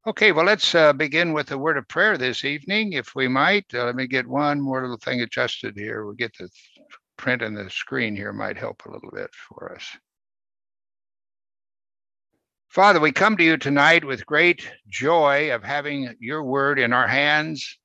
Okay, well, let's begin with a word of prayer this evening, if we might. Let me get one more little thing adjusted here. We'll get the print on the screen here, might help a little bit for us. Father, we come to you tonight with great joy of having your word in our hands.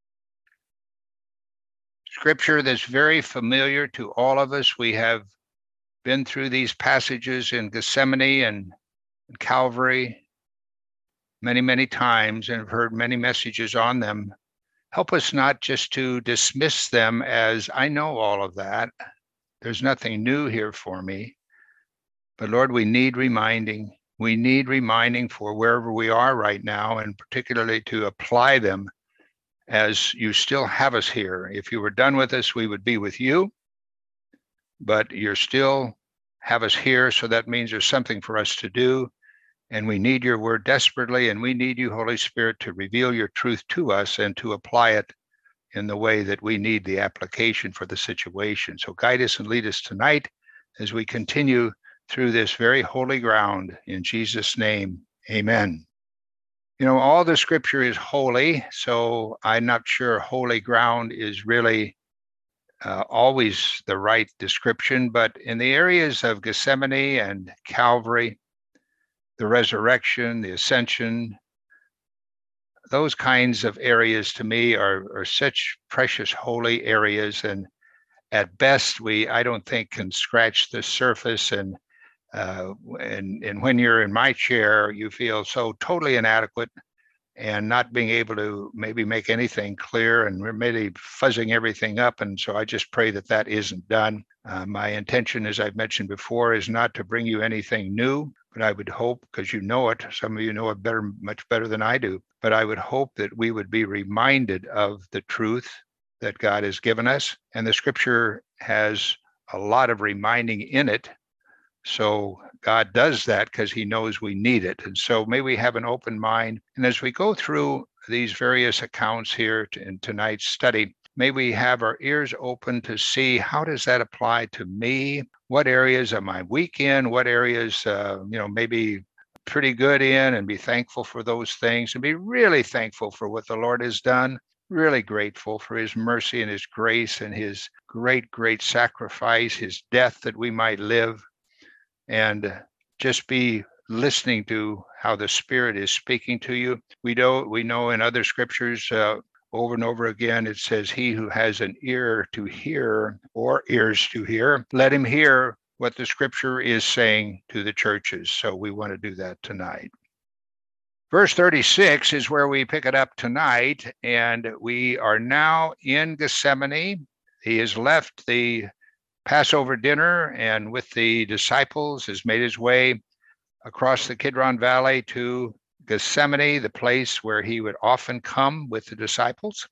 Scripture that's very familiar to all of us. We have been through these passages in Gethsemane and Calvary many, many times and have heard many messages on them. Help us not just to dismiss them as, I know all of that. There's nothing new here for me. But Lord, we need reminding. We need reminding for wherever we are right now, and particularly to apply them as you still have us here. If you were done with us, we would be with you. But you're still have us here, so that means there's something for us to do. And we need your word desperately, and we need you, Holy Spirit, to reveal your truth to us and to apply it in the way that we need the application for the situation. So guide us and lead us tonight as we continue through this very holy ground. In Jesus' name, amen. You know, all the scripture is holy, so I'm not sure holy ground is really always the right description, but in the areas of Gethsemane and Calvary, the resurrection, the ascension, those kinds of areas to me are such precious holy areas, and at best I don't think can scratch the surface, and when you're in my chair you feel so totally inadequate and not being able to maybe make anything clear, and we're maybe fuzzing everything up. And so I just pray that that isn't done. My intention, as I've mentioned before, is not to bring you anything new, but I would hope, because you know it, some of you know it better, much better than I do, but I would hope that we would be reminded of the truth that God has given us. And the scripture has a lot of reminding in it. So God does that because he knows we need it. And so may we have an open mind. And as we go through these various accounts here in tonight's study, may we have our ears open to see, how does that apply to me? What areas am I weak in? What areas, maybe pretty good in, and be thankful for those things, and be really thankful for what the Lord has done. Really grateful for his mercy and his grace and his great, great sacrifice, his death that we might live, and just be listening to how the Spirit is speaking to you. We know in other scriptures over and over again, it says, he who has an ear to hear, or ears to hear, let him hear what the scripture is saying to the churches. So we want to do that tonight. Verse 36 is where we pick it up tonight, and we are now in Gethsemane. He has left the Passover dinner, and with the disciples has made his way across the Kidron Valley to Gethsemane, the place where he would often come with the disciples.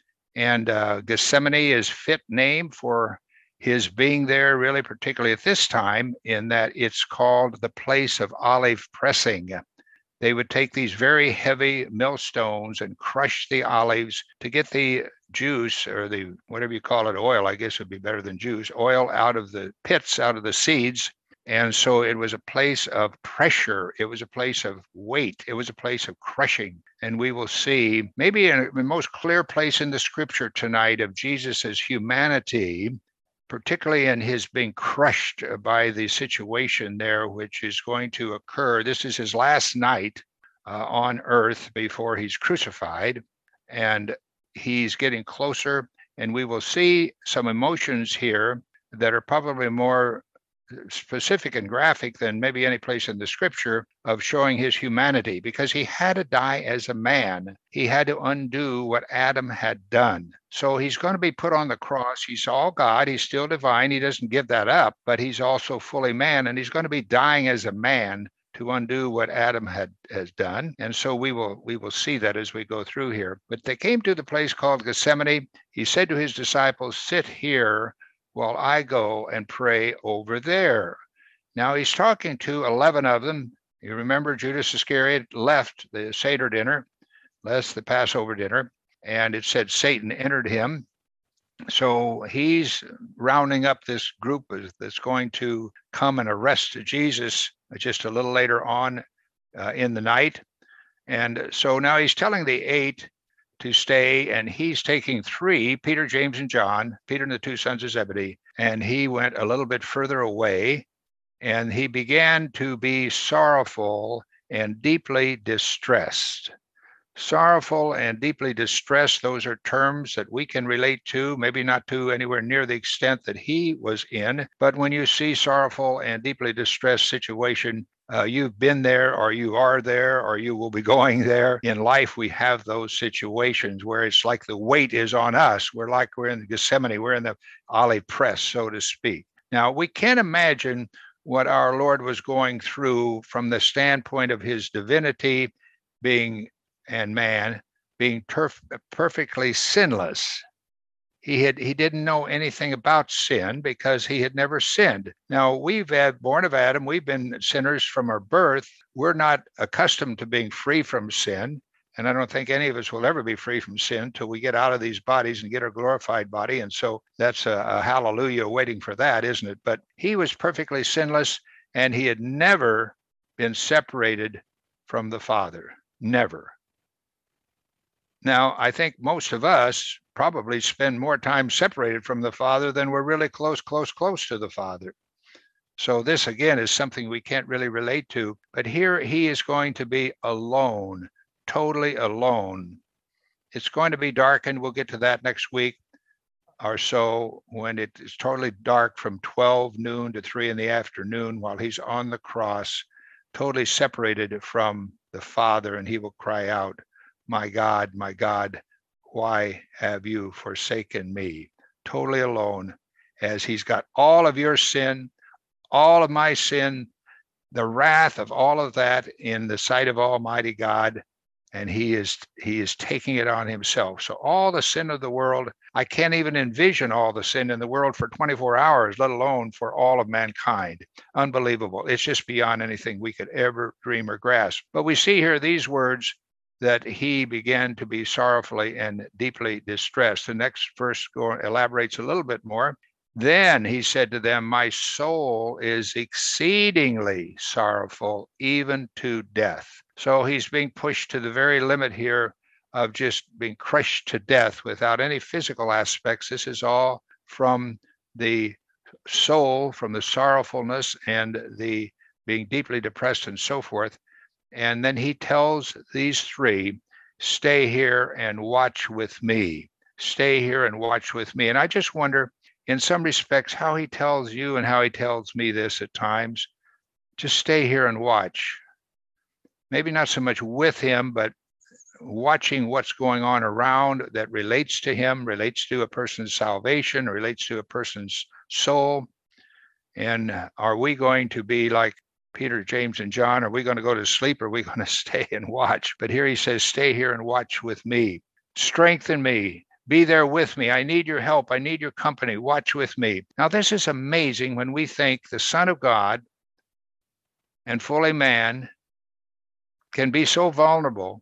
And Gethsemane is fit name for his being there, really, particularly at this time, in that it's called the place of olive pressing. They would take these very heavy millstones and crush the olives to get the juice, or the, whatever you call it, oil, I guess would be better than juice, oil out of the pits, out of the seeds. And so it was a place of pressure. It was a place of weight. It was a place of crushing. And we will see maybe in the most clear place in the scripture tonight of Jesus's humanity, particularly in his being crushed by the situation there, which is going to occur. This is his last night on earth before he's crucified, and he's getting closer. And we will see some emotions here that are probably more specific and graphic than maybe any place in the scripture, of showing his humanity, because he had to die as a man. He had to undo what Adam had done. So he's going to be put on the cross. He's all God. He's still divine. He doesn't give that up, but he's also fully man, and he's going to be dying as a man to undo what Adam has done. And so we will see that as we go through here. But they came to the place called Gethsemane. He said to his disciples, sit here while I go and pray over there. Now he's talking to 11 of them. You remember Judas Iscariot left the Seder dinner, left the Passover dinner, and it said Satan entered him. So he's rounding up this group that's going to come and arrest Jesus just a little later on in the night. And so now he's telling the 8 to stay, and he's taking 3, Peter, James, and John, Peter and the 2 sons of Zebedee, and he went a little bit further away, and he began to be sorrowful and deeply distressed. Sorrowful and deeply distressed, those are terms that we can relate to, maybe not to anywhere near the extent that he was in, but when you see sorrowful and deeply distressed situation, you've been there, or you are there, or you will be going there. In life, we have those situations where it's like the weight is on us. We're in Gethsemane, we're in the olive press, so to speak. Now, we can't imagine what our Lord was going through from the standpoint of his divinity being and man being perfectly sinless. He didn't know anything about sin because he had never sinned. Now, we've had born of Adam, we've been sinners from our birth. We're not accustomed to being free from sin. And I don't think any of us will ever be free from sin till we get out of these bodies and get our glorified body. And so that's a hallelujah waiting for that, isn't it? But he was perfectly sinless, and he had never been separated from the Father. Never. Now, I think most of us probably spend more time separated from the Father than we're really close to the Father. So this, again, is something we can't really relate to. But here he is going to be alone, totally alone. It's going to be darkened. We'll get to that next week or so, when it is totally dark from 12 noon to 3 in the afternoon while he's on the cross, totally separated from the Father, and he will cry out, my God, why have you forsaken me? Totally alone, as he's got all of your sin, all of my sin, the wrath of all of that in the sight of Almighty God, and he is taking it on himself. So all the sin of the world, I can't even envision all the sin in the world for 24 hours, let alone for all of mankind. Unbelievable. It's just beyond anything we could ever dream or grasp. But we see here these words, that he began to be sorrowfully and deeply distressed. The next verse elaborates a little bit more. Then he said to them, my soul is exceedingly sorrowful, even to death. So he's being pushed to the very limit here of just being crushed to death without any physical aspects. This is all from the soul, from the sorrowfulness and the being deeply depressed and so forth. And then he tells these 3, stay here and watch with me. Stay here and watch with me. And I just wonder, in some respects, how he tells you and how he tells me this at times. Just stay here and watch. Maybe not so much with him, but watching what's going on around that relates to him, relates to a person's salvation, relates to a person's soul. And are we going to be like Peter, James, and John? Are we going to go to sleep, or are we going to stay and watch? But here he says, stay here and watch with me. Strengthen me. Be there with me. I need your help. I need your company. Watch with me. Now, this is amazing when we think the Son of God and fully man can be so vulnerable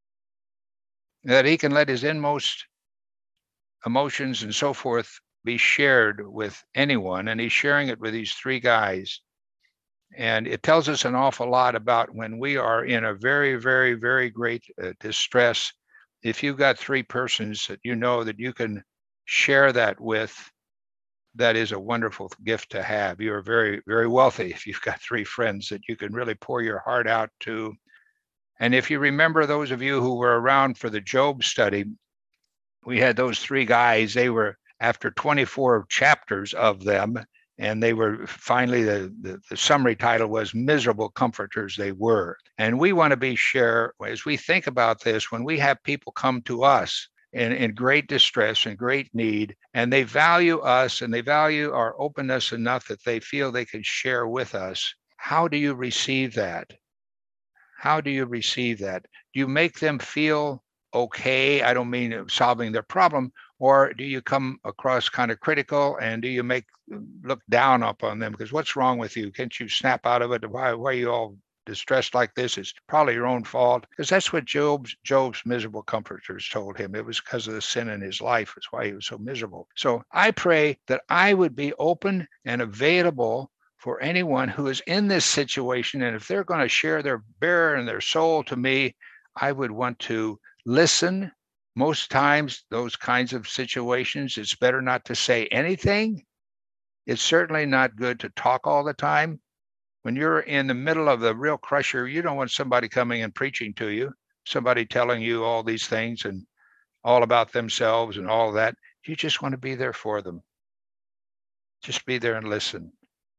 that he can let his inmost emotions and so forth be shared with anyone. And he's sharing it with these 3 guys. And it tells us an awful lot about when we are in a very, very, very great distress. If you've got 3 persons that you know that you can share that with, that is a wonderful gift to have. You are very, very wealthy if you've got 3 friends that you can really pour your heart out to. And if you remember, those of you who were around for the Job study, we had those 3 guys. They were, after 24 chapters of them, and they were finally, the summary title was Miserable Comforters They Were. And we want to be sure, as we think about this, when we have people come to us in great distress and great need, and they value us and they value our openness enough that they feel they can share with us, how do you receive that? How do you receive that? Do you make them feel okay? I don't mean solving their problem. Or do you come across kind of critical, and do you look down upon them? Because what's wrong with you? Can't you snap out of it? Why are you all distressed like this? It's probably your own fault. Because that's what Job's miserable comforters told him. It was because of the sin in his life. That's why he was so miserable. So I pray that I would be open and available for anyone who is in this situation. And if they're going to share their bare and their soul to me, I would want to listen. Most times, those kinds of situations, it's better not to say anything. It's certainly not good to talk all the time. When you're in the middle of the real crusher, you don't want somebody coming and preaching to you, somebody telling you all these things and all about themselves and all that. You just want to be there for them. Just be there and listen.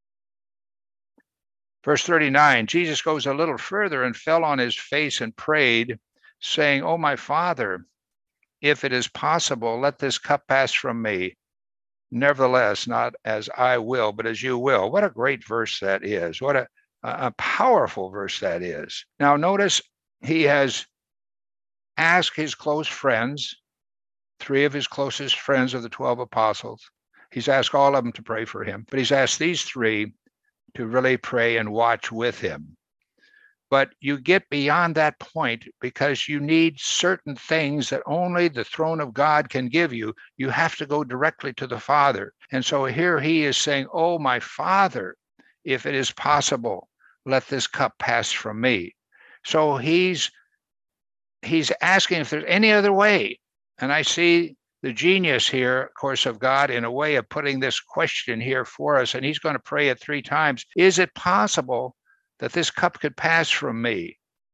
Verse 39, Jesus goes a little further and fell on his face and prayed, saying, "Oh, my Father, if it is possible, let this cup pass from me. Nevertheless, not as I will, but as you will." What a great verse that is. What a powerful verse that is. Now, notice he has asked his close friends, 3 of his closest friends of the 12 apostles. He's asked all of them to pray for him, but he's asked these 3 to really pray and watch with him. But you get beyond that point because you need certain things that only the throne of God can give you. You have to go directly to the Father. And so here he is saying, "Oh, my Father, if it is possible, let this cup pass from me." So he's asking if there's any other way. And I see the genius here, of course, of God in a way of putting this question here for us. And he's going to pray it 3 times. Is it possible that this cup could pass from me?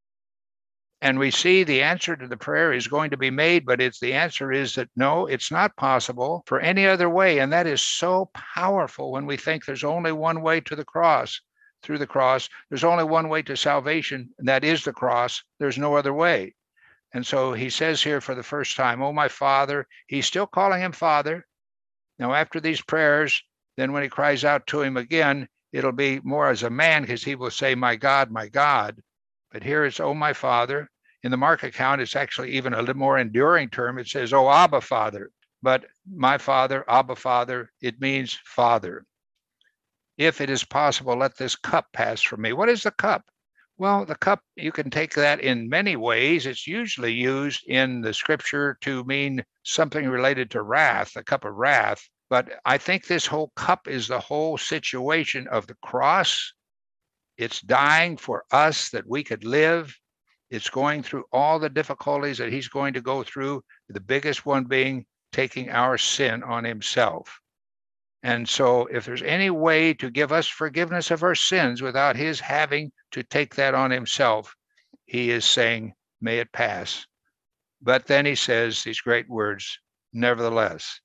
And we see the answer to the prayer is going to be made, but the answer is that no, it's not possible for any other way. And that is so powerful when we think there's only one way to the cross. Through the cross, there's only one way to salvation, and that is the cross. There's no other way. And so he says here for the first time, "Oh, my Father." He's still calling him Father. Now, after these prayers, then when he cries out to him again, it'll be more as a man because he will say, my God, my God." But here it's, "Oh, my Father." In the Mark account, it's actually even a little more enduring term. It says, "Oh, Abba, Father." But my Father, Abba, Father, it means Father. "If it is possible, let this cup pass from me." What is the cup? Well, the cup, you can take that in many ways. It's usually used in the scripture to mean something related to wrath, a cup of wrath. But I think this whole cup is the whole situation of the cross. It's dying for us that we could live. It's going through all the difficulties that he's going to go through, the biggest one being taking our sin on himself. And so if there's any way to give us forgiveness of our sins without his having to take that on himself, he is saying, may it pass. But then he says these great words, nevertheless,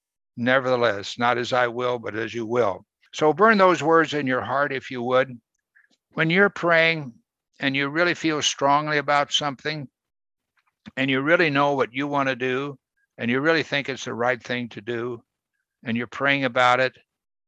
not as I will, but as you will. So burn those words in your heart, if you would. When you're praying and you really feel strongly about something and you really know what you want to do and you really think it's the right thing to do and you're praying about it,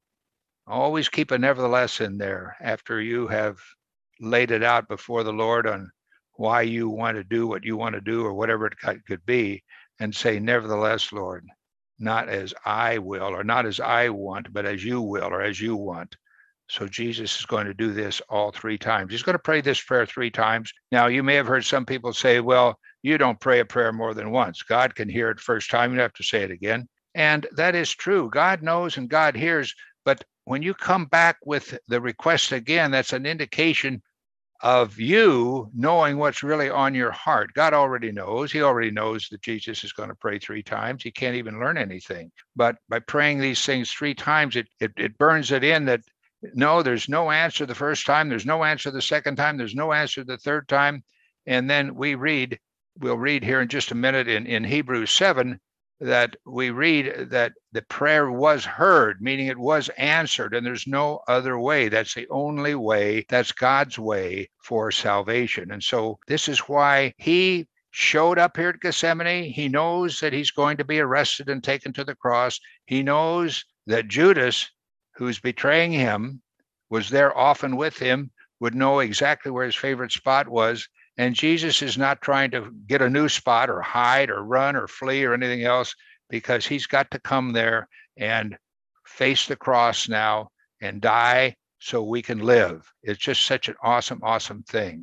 always keep a nevertheless in there after you have laid it out before the Lord on why you want to do what you want to do or whatever it could be, and say, nevertheless, Lord, not as I will or not as I want, but as you will or as you want. So Jesus is going to do this all 3 times. He's going to pray this prayer 3 times. Now, you may have heard some people say, well, you don't pray a prayer more than once. God can hear it first time. You don't have to say it again. And that is true. God knows and God hears. But when you come back with the request again, that's an indication of you knowing what's really on your heart. God already knows. He already knows that Jesus is going to pray 3 times. He can't even learn anything. But by praying these things 3 times, it burns it in that no, there's no answer the first time. There's no answer the second time. There's no answer the third time. And then we'll read here in just a minute in Hebrews 7, that we read that the prayer was heard, meaning it was answered, and there's no other way. That's the only way. That's God's way for salvation. And so this is why he showed up here at Gethsemane. He knows that he's going to be arrested and taken to the cross. He knows that Judas, who's betraying him, was there often with him, would know exactly where his favorite spot was. And Jesus is not trying to get a new spot or hide or run or flee or anything else, because he's got to come there and face the cross now and die so we can live. It's just such an awesome, awesome thing.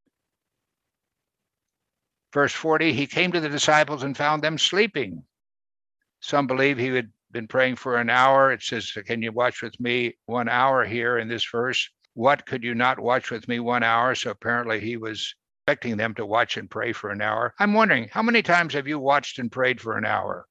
Verse 40, he came to the disciples and found them sleeping. Some believe he had been praying for an hour. It says, can you watch with me 1 hour here in this verse? What, could you not watch with me 1 hour? So apparently he was expecting them to watch and pray for an hour. I'm wondering, how many times have you watched and prayed for an hour?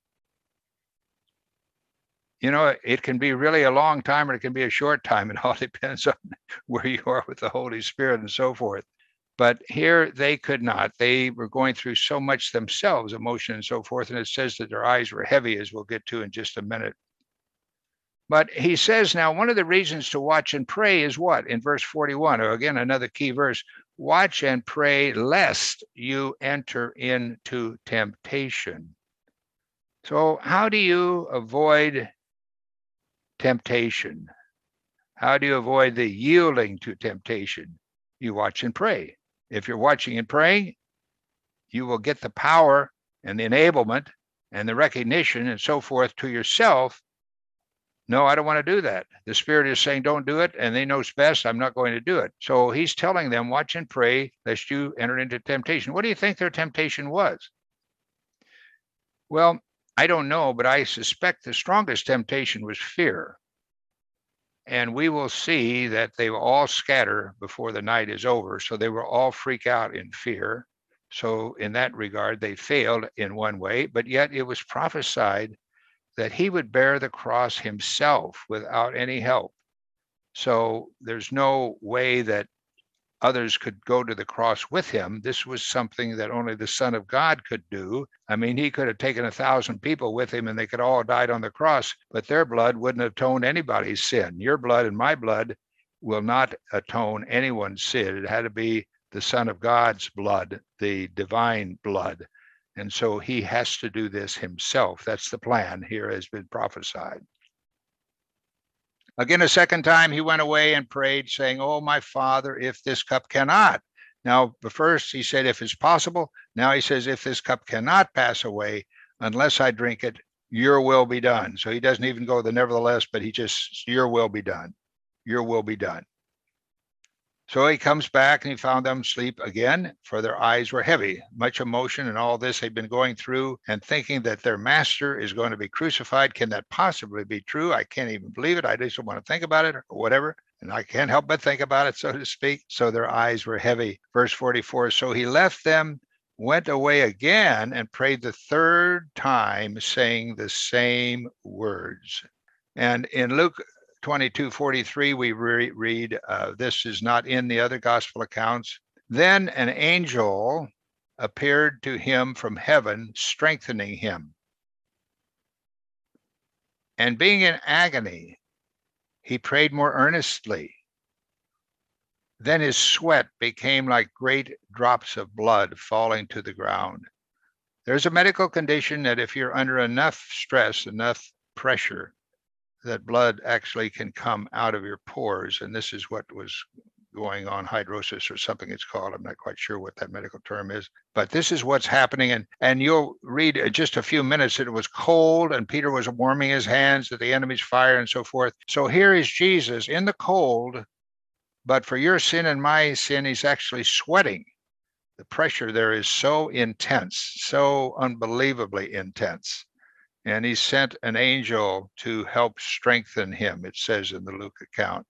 You know, it can be really a long time or it can be a short time. It all depends on where you are with the Holy Spirit and so forth. But here they could not. They were going through so much themselves, emotion and so forth. And it says that their eyes were heavy, as we'll get to in just a minute. But he says now, one of the reasons to watch and pray is what? In verse 41, or again, another key verse, watch and pray lest you enter into temptation. So how do you avoid temptation? How do you avoid the yielding to temptation? You watch and pray. If you're watching and praying, you will get the power and the enablement and the recognition and so forth to yourself. No, I don't want to do that. The Spirit is saying, don't do it. And they know it's best. I'm not going to do it. So he's telling them, watch and pray lest you enter into temptation. What do you think their temptation was? Well, I don't know, but I suspect the strongest temptation was fear. And we will see that they will all scatter before the night is over. So they will all freak out in fear. So in that regard, they failed in one way, but yet it was prophesied that he would bear the cross himself without any help. So there's no way that others could go to the cross with him. This was something that only the Son of God could do. I mean, he could have taken 1,000 people with him and they could all have died on the cross, but their blood wouldn't atone anybody's sin. Your blood and my blood will not atone anyone's sin. It had to be the Son of God's blood, the divine blood. And so he has to do this himself. That's the plan here has been prophesied. Again, a second time he went away and prayed, saying, oh, my Father, if this cup cannot. Now, first he said, if it's possible. Now he says, if this cup cannot pass away, unless I drink it, your will be done. So he doesn't even go the nevertheless, but he just, your will be done. Your will be done. So he comes back and he found them asleep again, for their eyes were heavy. Much emotion and all this they've been going through and thinking that their master is going to be crucified. Can that possibly be true? I can't even believe it. I just don't want to think about it or whatever. And I can't help but think about it, so to speak. So their eyes were heavy. Verse 44, so he left them, went away again and prayed the third time, saying the same words. And in Luke 22:43, we read, this is not in the other gospel accounts. Then an angel appeared to him from heaven, strengthening him. And being in agony, he prayed more earnestly. Then his sweat became like great drops of blood falling to the ground. There's a medical condition that if you're under enough stress, enough pressure, that blood actually can come out of your pores. And this is what was going on, hydrosis or something it's called. I'm not quite sure what that medical term is, but this is what's happening. And you'll read just a few minutes that it was cold and Peter was warming his hands at the enemy's fire and so forth. So here is Jesus in the cold, but for your sin and my sin, he's actually sweating. The pressure there is so intense, so unbelievably intense. And he sent an angel to help strengthen him, it says in the Luke account.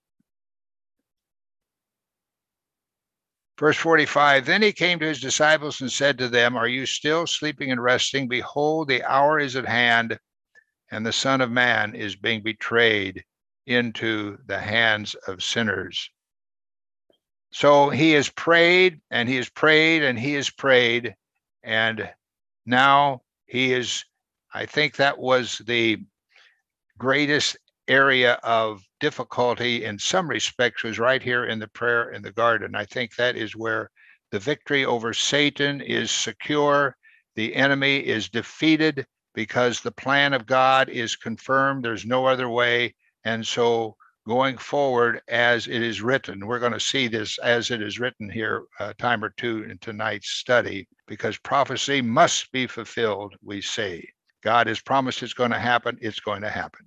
Verse 45, then he came to his disciples and said to them, are you still sleeping and resting? Behold, the hour is at hand, and the Son of Man is being betrayed into the hands of sinners. So he has prayed, and he has prayed, and he has prayed, and now he is, I think that was the greatest area of difficulty in some respects was right here in the prayer in the garden. I think that is where the victory over Satan is secure. The enemy is defeated because the plan of God is confirmed. There's no other way. And so going forward as it is written, we're going to see this as it is written here a time or two in tonight's study, because prophecy must be fulfilled, we say. God has promised it's going to happen. It's going to happen.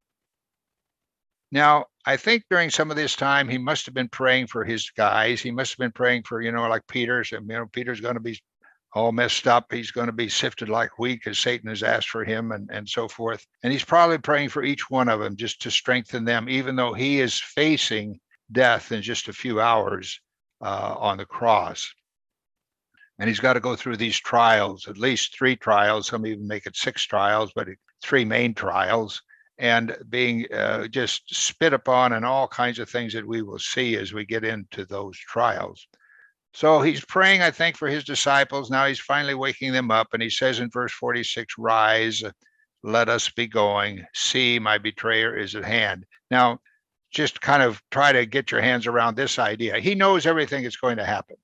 Now, I think during some of this time, he must have been praying for his guys. He must have been praying for, like Peter's. Peter's going to be all messed up. He's going to be sifted like wheat because Satan has asked for him and so forth. And he's probably praying for each one of them just to strengthen them, even though he is facing death in just a few hours on the cross. And he's got to go through these trials, at least 3 trials. Some even make it 6 trials, but 3 main trials, and being just spit upon and all kinds of things that we will see as we get into those trials. So he's praying, I think, for his disciples. Now he's finally waking them up. And he says in verse 46, rise, let us be going. See, my betrayer is at hand. Now, just kind of try to get your hands around this idea. He knows everything that's going to happen.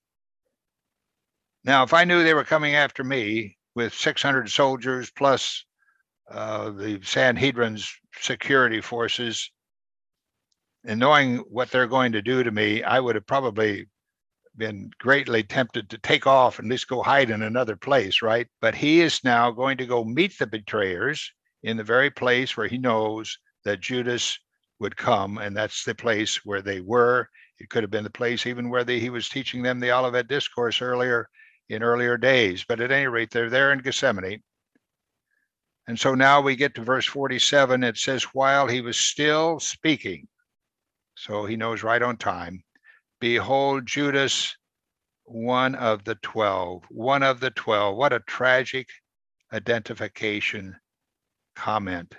Now, if I knew they were coming after me with 600 soldiers plus the Sanhedrin's security forces, and knowing what they're going to do to me, I would have probably been greatly tempted to take off and at least go hide in another place, right? But he is now going to go meet the betrayers in the very place where he knows that Judas would come, and that's the place where they were. It could have been the place even where he was teaching them the Olivet Discourse in earlier days. But at any rate, they're there in Gethsemane. And so now we get to verse 47. It says, while he was still speaking, so he knows right on time, behold, Judas, one of the 12. One of the 12. What a tragic identification comment.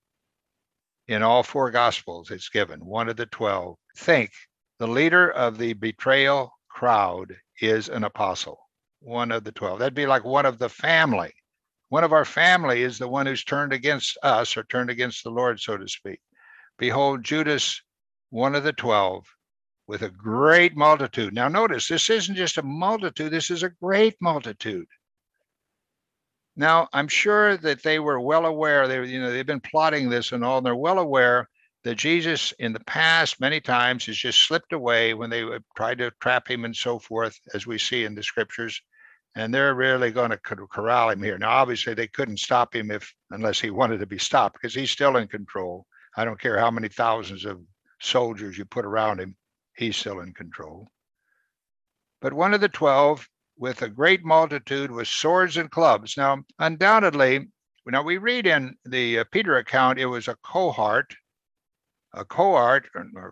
In all 4 Gospels, it's given, one of the 12. Think, the leader of the betrayal crowd is an apostle, one of the 12. That'd be like one of the family. One of our family is the one who's turned against us or turned against the Lord, so to speak. Behold, Judas, one of the 12, with a great multitude. Now notice, this isn't just a multitude, this is a great multitude. Now, I'm sure that they were well aware, they've been plotting this and all, and they're well aware that Jesus in the past many times has just slipped away when they tried to trap him and so forth, as we see in the scriptures. And they're really going to corral him here. Now, obviously, they couldn't stop him unless he wanted to be stopped, because he's still in control. I don't care how many thousands of soldiers you put around him, he's still in control. But one of the 12, with a great multitude, with swords and clubs. Now, undoubtedly, we read in the Peter account, it was a cohort. A cohort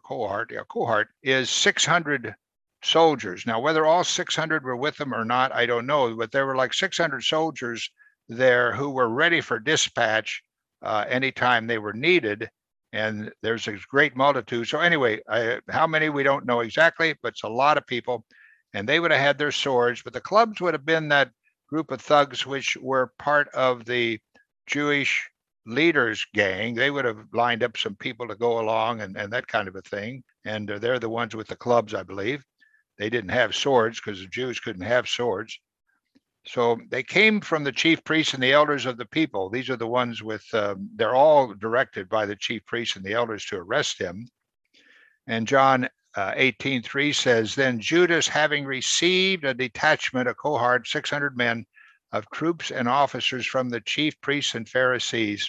is 600 soldiers. Now, whether all 600 were with them or not, I don't know, but there were like 600 soldiers there who were ready for dispatch anytime they were needed. And there's a great multitude. So anyway, how many, we don't know exactly, but it's a lot of people. And they would have had their swords, but the clubs would have been that group of thugs which were part of the Jewish leaders gang. They would have lined up some people to go along and that kind of a thing. And they're the ones with the clubs, I believe. They didn't have swords because the Jews couldn't have swords. So they came from the chief priests and the elders of the people. These are the ones with, they're all directed by the chief priests and the elders to arrest him. And John 18:3 says, then Judas, having received a detachment, a cohort, 600 men of troops and officers from the chief priests and Pharisees,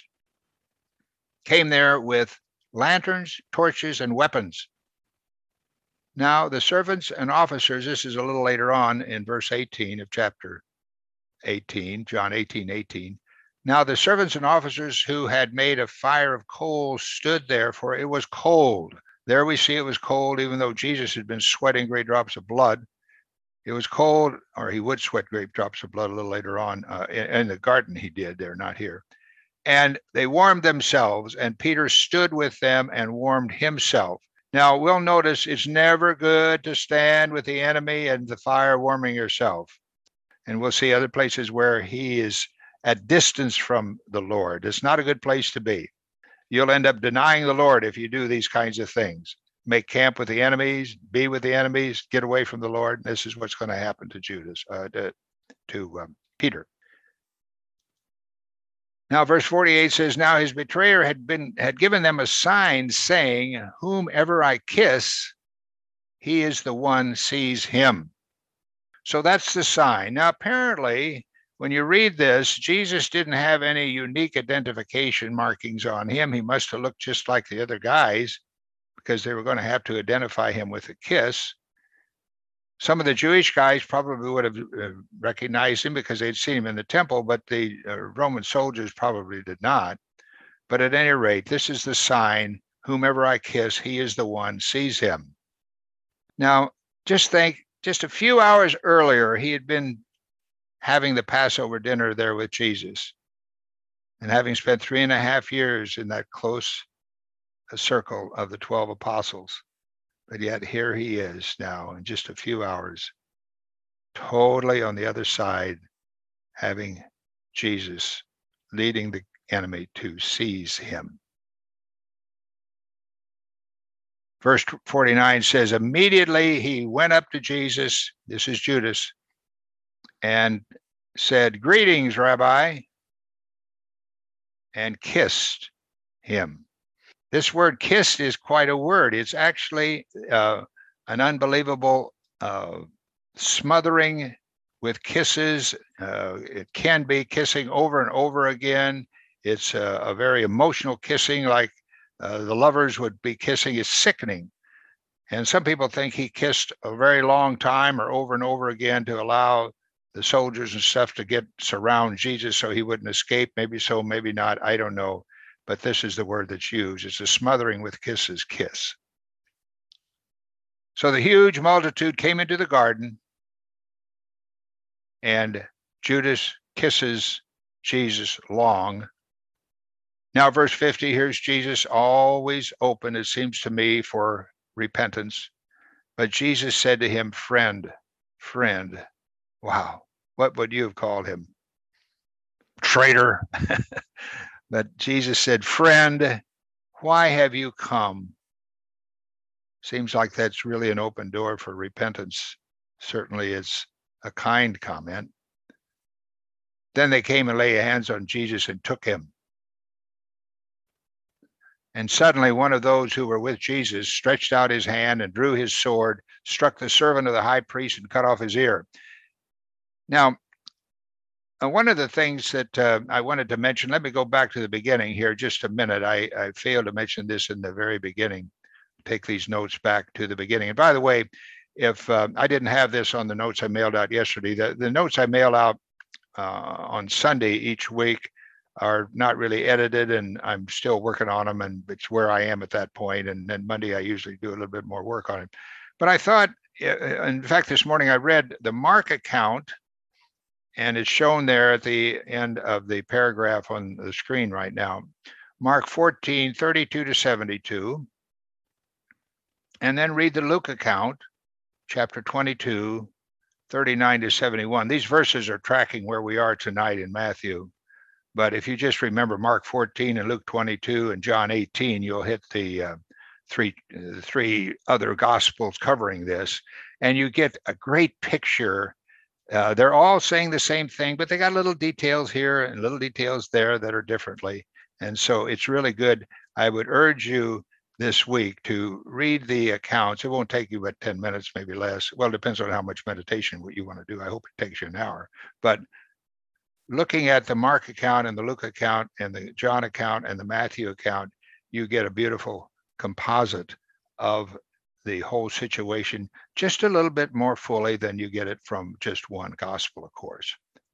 came there with lanterns, torches, and weapons. Now the servants and officers, this is a little later on in verse 18 of chapter 18, John 18:18. Now the servants and officers who had made a fire of coals stood there, for it was cold. There we see it was cold, even though Jesus had been sweating great drops of blood. It was cold, or he would sweat great drops of blood a little later on. In the garden he did, they're not here. And they warmed themselves, and Peter stood with them and warmed himself. Now, we'll notice it's never good to stand with the enemy and the fire warming yourself. And we'll see other places where he is at distance from the Lord. It's not a good place to be. You'll end up denying the Lord if you do these kinds of things. Make camp with the enemies, be with the enemies, get away from the Lord. This is what's going to happen to Peter. Now, verse 48 says, now his betrayer had given them a sign saying, whomever I kiss, he is the one, seize him. So that's the sign. Now, apparently, when you read this, Jesus didn't have any unique identification markings on him. He must have looked just like the other guys, because they were going to have to identify him with a kiss. Some of the Jewish guys probably would have recognized him because they'd seen him in the temple, but the Roman soldiers probably did not. But at any rate, this is the sign, whomever I kiss, he is the one, seize him. Now, just think, just a few hours earlier, he had been having the Passover dinner there with Jesus, and having spent 3.5 years in that close circle of the 12 apostles. But yet here he is now in just a few hours, totally on the other side, having Jesus leading the enemy to seize him. Verse 49 says, immediately he went up to Jesus, this is Judas, and said, greetings, Rabbi, and kissed him. This word kissed is quite a word. It's actually an unbelievable smothering with kisses. It can be kissing over and over again. It's a very emotional kissing, like the lovers would be kissing. It's sickening. And some people think he kissed a very long time or over and over again to allow the soldiers and stuff to surround Jesus so he wouldn't escape. Maybe so, maybe not. I don't know. But this is the word that's used. It's a smothering with kisses, kiss. So the huge multitude came into the garden, and Judas kisses Jesus long. Now, verse 50, here's Jesus, always open, it seems to me, for repentance. But Jesus said to him, friend. Wow, what would you have called him? Traitor. But Jesus said, friend, why have you come? Seems like that's really an open door for repentance. Certainly it's a kind comment. Then they came and laid hands on Jesus and took him. And suddenly one of those who were with Jesus stretched out his hand and drew his sword, struck the servant of the high priest and cut off his ear. Now, one of the things that I wanted to mention, let me go back to the beginning here just a minute. I failed to mention this in the very beginning. Take these notes back to the beginning. And by the way, if I didn't have this on the notes I mailed out yesterday, the notes I mail out on Sunday each week are not really edited, and I'm still working on them, and it's where I am at that point. And then Monday, I usually do a little bit more work on it. But I thought, in fact, this morning I read the Mark account, and it's shown there at the end of the paragraph on the screen right now. Mark 14, 32 to 72. And then read the Luke account, chapter 22, 39 to 71. These verses are tracking where we are tonight in Matthew. But if you just remember Mark 14 and Luke 22 and John 18, you'll hit the three other gospels covering this, and you get a great picture. They're all saying the same thing, but they got little details here and little details there that are differently. And so it's really good. I would urge you this week to read the accounts. It won't take you but 10 minutes, maybe less. Well, it depends on how much meditation what you want to do. I hope it takes you an hour. But looking at the Mark account and the Luke account and the John account and the Matthew account, you get a beautiful composite of the whole situation, just a little bit more fully than you get it from just one gospel, of course.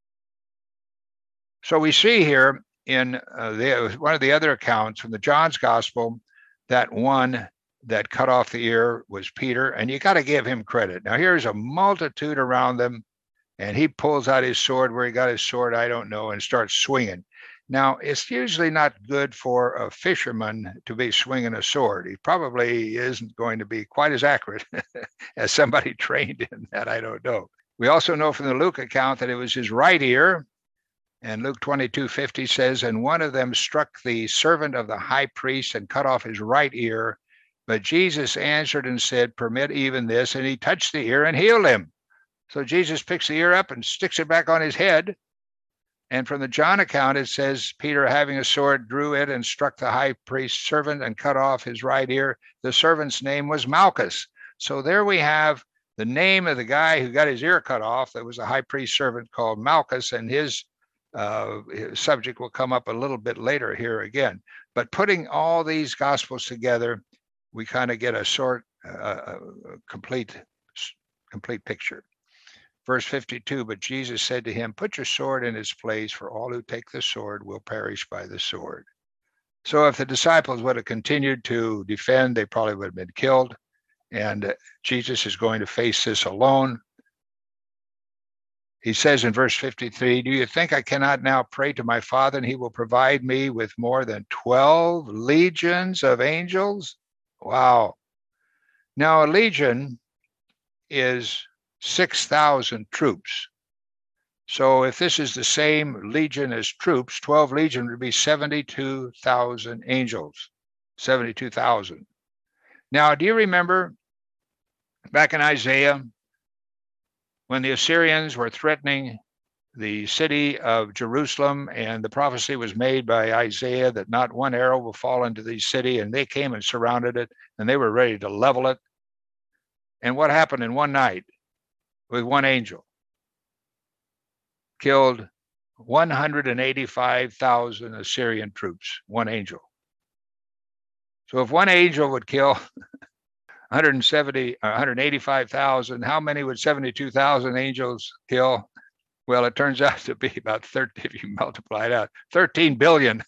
So we see here in one of the other accounts from the John's gospel, that one that cut off the ear was Peter, and you got to give him credit. Now here's a multitude around them, and he pulls out his sword. Where he got his sword, I don't know, and starts swinging. Now, it's usually not good for a fisherman to be swinging a sword. He probably isn't going to be quite as accurate as somebody trained in that, I don't know. We also know from the Luke account that it was his right ear. And Luke 22:50 says, and one of them struck the servant of the high priest and cut off his right ear. But Jesus answered and said, permit even this. And he touched the ear and healed him. So Jesus picks the ear up and sticks it back on his head. And from the John account, it says, Peter, having a sword, drew it and struck the high priest's servant and cut off his right ear. The servant's name was Malchus. So there we have the name of the guy who got his ear cut off. That was a high priest servant called Malchus, and his subject will come up a little bit later here again. But putting all these gospels together, we kind of get a complete picture. Verse 52, but Jesus said to him, put your sword in its place, for all who take the sword will perish by the sword. So if the disciples would have continued to defend, they probably would have been killed. And Jesus is going to face this alone. He says in verse 53, do you think I cannot now pray to my Father and he will provide me with more than 12 legions of angels? Wow. Now, a legion is 6,000 troops. So if this is the same legion as troops, 12 legion would be 72,000 angels, 72,000. Now, do you remember back in Isaiah when the Assyrians were threatening the city of Jerusalem, and the prophecy was made by Isaiah that not one arrow will fall into the city, and they came and surrounded it, and they were ready to level it. And what happened in one night with one angel? Killed 185,000 Assyrian troops, one angel. So if one angel would kill 185,000, how many would 72,000 angels kill? Well, it turns out to be about 13, if you multiply it out, 13 billion.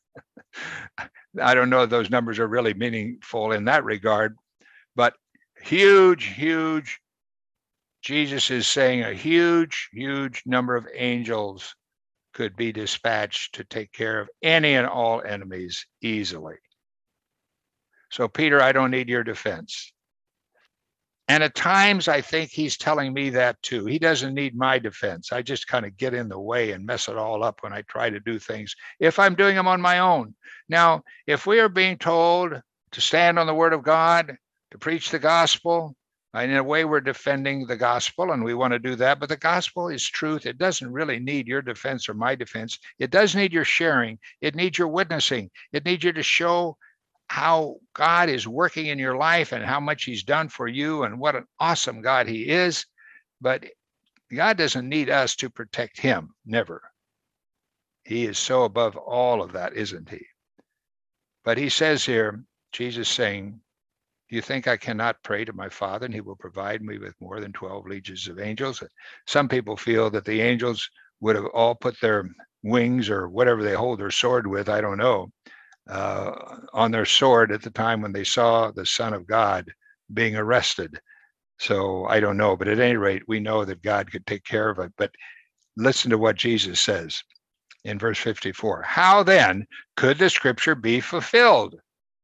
I don't know if those numbers are really meaningful in that regard, but huge, huge. Jesus is saying a huge, huge number of angels could be dispatched to take care of any and all enemies easily. So, Peter, I don't need your defense. And at times, I think he's telling me that too. He doesn't need my defense. I just kind of get in the way and mess it all up when I try to do things, if I'm doing them on my own. Now, if we are being told to stand on the word of God, to preach the gospel, in a way, we're defending the gospel, and we want to do that. But the gospel is truth. It doesn't really need your defense or my defense. It does need your sharing. It needs your witnessing. It needs you to show how God is working in your life and how much he's done for you and what an awesome God he is. But God doesn't need us to protect him. Never. He is so above all of that, isn't he? But he says here, Jesus saying, do you think I cannot pray to my Father and he will provide me with more than 12 legions of angels? Some people feel that the angels would have all put their wings or whatever they hold their sword with, I don't know, on their sword at the time when they saw the Son of God being arrested. So I don't know, but at any rate, we know that God could take care of it. But listen to what Jesus says in verse 54. How then could the scripture be fulfilled?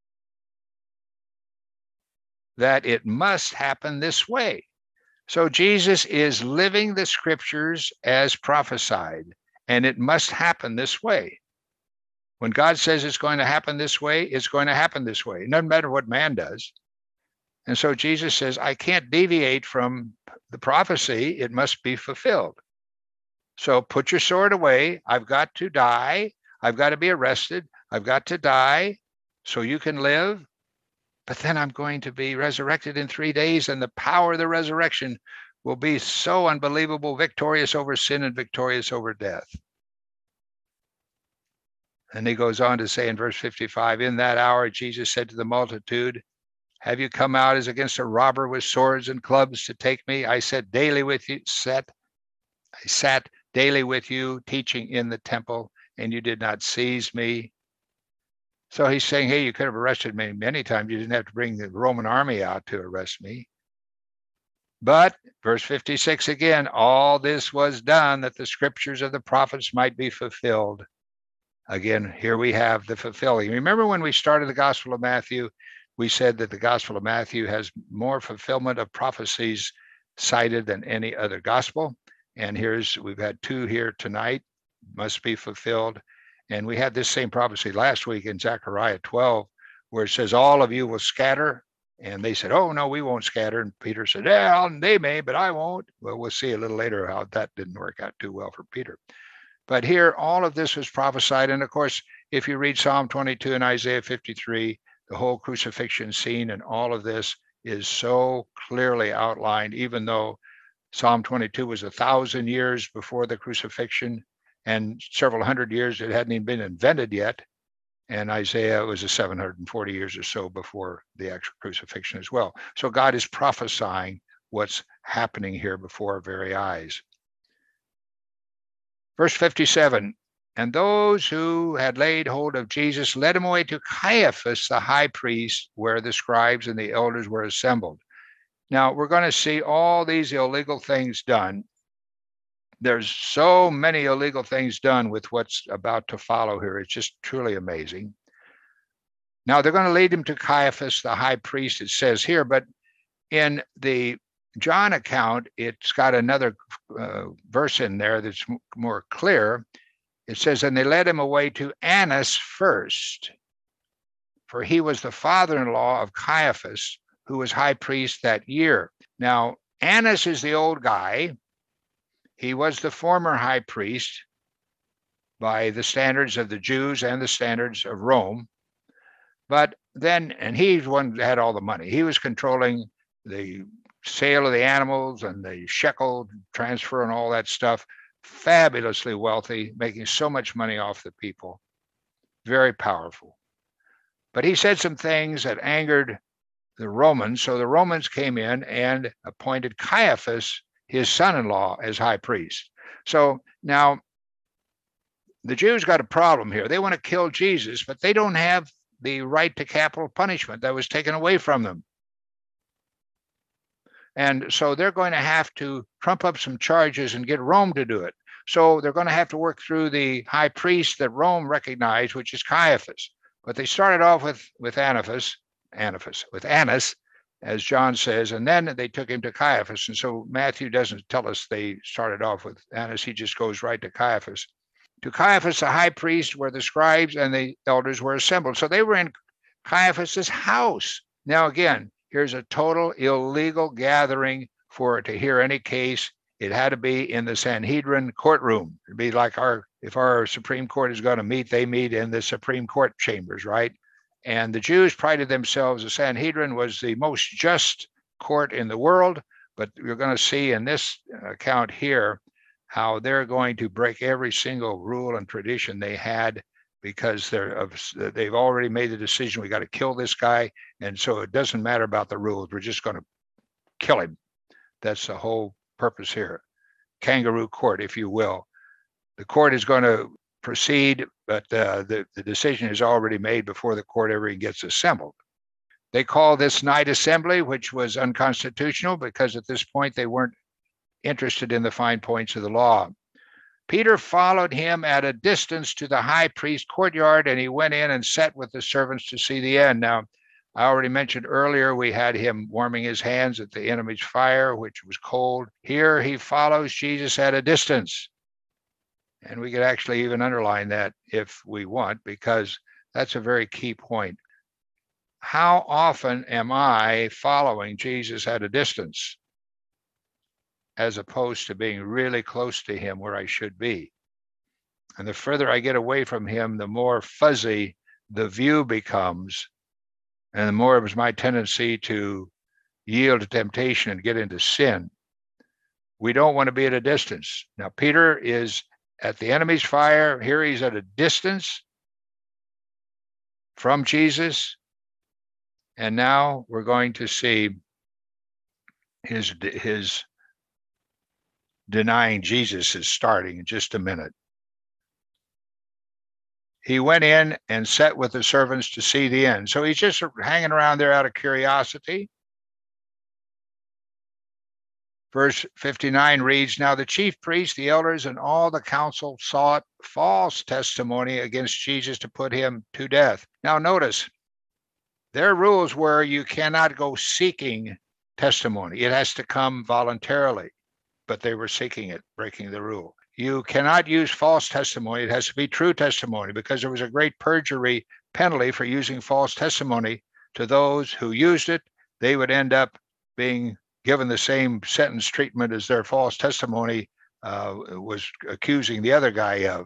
That it must happen this way. So Jesus is living the scriptures as prophesied, and it must happen this way. When God says it's going to happen this way, it's going to happen this way. It doesn't matter what man does. And so Jesus says, I can't deviate from the prophecy. It must be fulfilled. So put your sword away. I've got to die. I've got to be arrested. I've got to die so you can live. But then I'm going to be resurrected in 3 days, and the power of the resurrection will be so unbelievable, victorious over sin and victorious over death. And he goes on to say in verse 55, in that hour, Jesus said to the multitude, have you come out as against a robber with swords and clubs to take me? I sat daily with you, teaching in the temple, and you did not seize me. So he's saying, hey, you could have arrested me many times. You didn't have to bring the Roman army out to arrest me. But verse 56 again, all this was done that the scriptures of the prophets might be fulfilled. Again, here we have the fulfilling. Remember when we started the Gospel of Matthew, we said that the Gospel of Matthew has more fulfillment of prophecies cited than any other gospel. And we've had 2 here tonight, must be fulfilled. And we had this same prophecy last week in Zechariah 12, where it says, all of you will scatter. And they said, oh, no, we won't scatter. And Peter said, yeah, they may, but I won't. Well, we'll see a little later how that didn't work out too well for Peter. But here, all of this was prophesied. And of course, if you read Psalm 22 and Isaiah 53, the whole crucifixion scene and all of this is so clearly outlined, even though Psalm 22 was 1,000 years before the crucifixion, and several hundred years it hadn't even been invented yet. And Isaiah was 740 years or so before the actual crucifixion as well. So God is prophesying what's happening here before our very eyes. Verse 57, and those who had laid hold of Jesus led him away to Caiaphas, the high priest, where the scribes and the elders were assembled. Now, we're going to see all these illegal things done. There's so many illegal things done with what's about to follow here. It's just truly amazing. Now they're going to lead him to Caiaphas, the high priest, it says here, but in the John account, it's got another verse in there that's more clear. It says, and they led him away to Annas first, for he was the father-in-law of Caiaphas, who was high priest that year. Now, Annas is the old guy. He was the former high priest by the standards of the Jews and the standards of Rome. But then, and he's the one that had all the money. He was controlling the sale of the animals and the shekel transfer and all that stuff. Fabulously wealthy, making so much money off the people. Very powerful. But he said some things that angered the Romans. So the Romans came in and appointed Caiaphas, his son-in-law, as high priest. So now the Jews got a problem here. They want to kill Jesus, but they don't have the right to capital punishment that was taken away from them. And so they're going to have to trump up some charges and get Rome to do it. So they're going to have to work through the high priest that Rome recognized, which is Caiaphas. But they started off with Annas, as John says, and then they took him to Caiaphas. And so Matthew doesn't tell us they started off with Annas. He just goes right to Caiaphas. To Caiaphas, the high priest, where the scribes and the elders were assembled. So they were in Caiaphas's house. Now, again, here's a total illegal gathering to hear any case. It had to be in the Sanhedrin courtroom. It'd be like if our Supreme Court is going to meet, they meet in the Supreme Court chambers, right? And the Jews prided themselves, the Sanhedrin was the most just court in the world, but you're going to see in this account here how they're going to break every single rule and tradition they had because they've already made the decision, we got to kill this guy. And so it doesn't matter about the rules. We're just going to kill him. That's the whole purpose here. Kangaroo court, if you will. The court is going to proceed, but the decision is already made before the court ever gets assembled. They call this night assembly, which was unconstitutional because at this point they weren't interested in the fine points of the law. Peter followed him at a distance to the high priest courtyard, and he went in and sat with the servants to see the end. Now, I already mentioned earlier, we had him warming his hands at the enemy's fire, which was cold. Here he follows Jesus at a distance. And we could actually even underline that if we want, because that's a very key point. How often am I following Jesus at a distance, as opposed to being really close to him where I should be? And the further I get away from him, the more fuzzy the view becomes, and the more it was my tendency to yield to temptation and get into sin. We don't want to be at a distance. Now, Peter is at the enemy's fire. Here he's at a distance from Jesus. And now we're going to see his denying Jesus is starting in just a minute. He went in and sat with the servants to see the end. So he's just hanging around there out of curiosity. Verse 59 reads, now the chief priests, the elders, and all the council sought false testimony against Jesus to put him to death. Now notice, their rules were you cannot go seeking testimony. It has to come voluntarily, but they were seeking it, breaking the rule. You cannot use false testimony. It has to be true testimony, because there was a great perjury penalty for using false testimony. To those who used it, they would end up being given the same sentence treatment as their false testimony was accusing the other guy of.